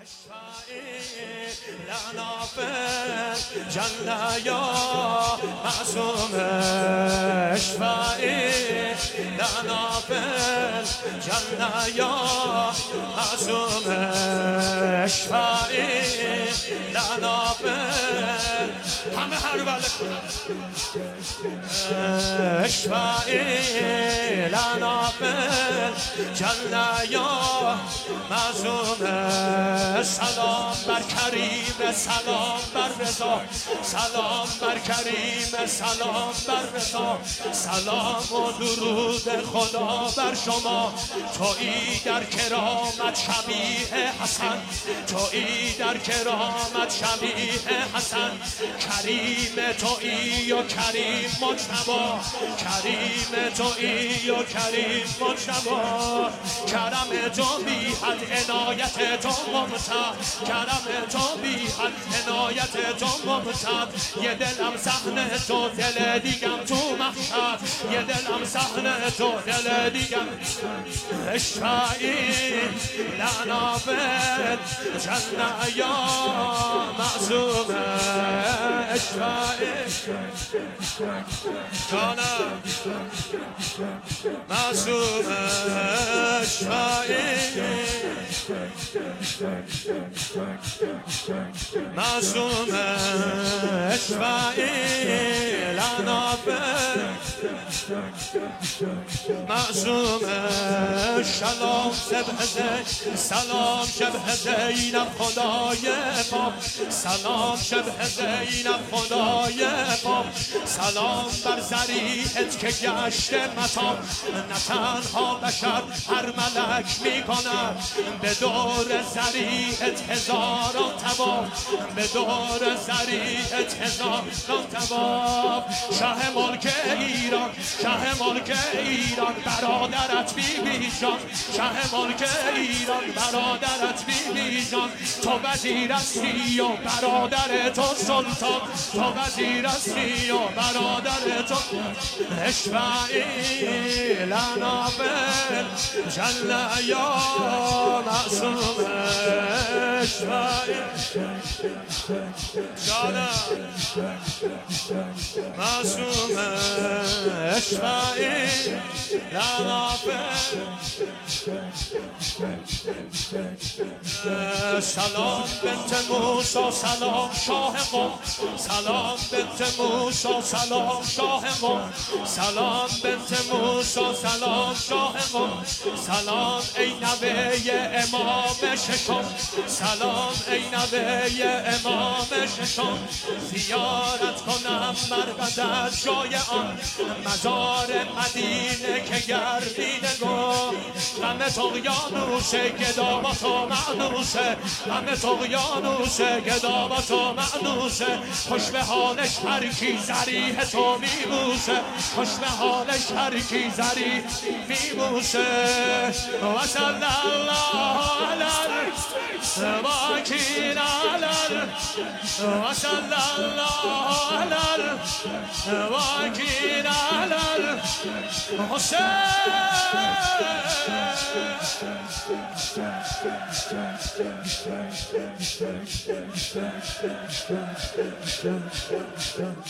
لنا في الجنة يا معصوم اشفعي لنا في الجنة يا معصوم اشفعي لنا في همه هر بله اشفعي لنا في الجنة يا معصوم سلام بر کریم سلام بر رضا سلام بر کریم سلام بر رضا سلام و درود خدا بر شما تویی در کرامت شبیه حسن تویی در کرامت شبیه حسن کریم تویی و کریم مجتبی کریم تویی و کریم مجتبی کرم تو بی حد عنایت تو ممتد کرم تو بی حد عنایت تو ممتد یه دلم صحنه تو دل دیگم تو محشر یه دلم صحنه تو دل دیگم اشفعی لنا بالجنة یا معصوم اشفعی جانم معصوم اشفعی معصوم اشفعی لنا معصوم سلام شبه سلام شبه زینب خدای پاک سلام شبه زینب خدای پاک سلام بر ذریعت که گشته مطاب نه تنها بشر هر ملک می کند به دور ذریعت هزاران تباب به دور ذریعت هزاران تباب شه ملک ایران شه ملک ایران برادرت بی جان شه ملک ایران برادرت بی جان تو وزیر هستی و برادر تو سلطان تو وزیر هستی و برادر تو اشفعی لنا بالجنة یا معصوم اشفعی جانم معصوم اشفعی لنا سلام بنت موسی سلام شاه قوم سلام بنت موسی سلام شاه قوم سلام بنت موسی سلام شاه قوم سلام ای نوه امام ششم سلام ای نوه امام ششم زیارت کنم مربد جای آن مزار مدینه که گردیده گم غم طغیانوس گدا با تو معنوسه غم طغیانوس گدا با تو معنوسه خوش به حالش هر کی ذریح تو میبوسه خوش به حالش هر کی ذریح میبوسه و صلی الله علی الواکین علی و صلی الله علی الواکین علی حسین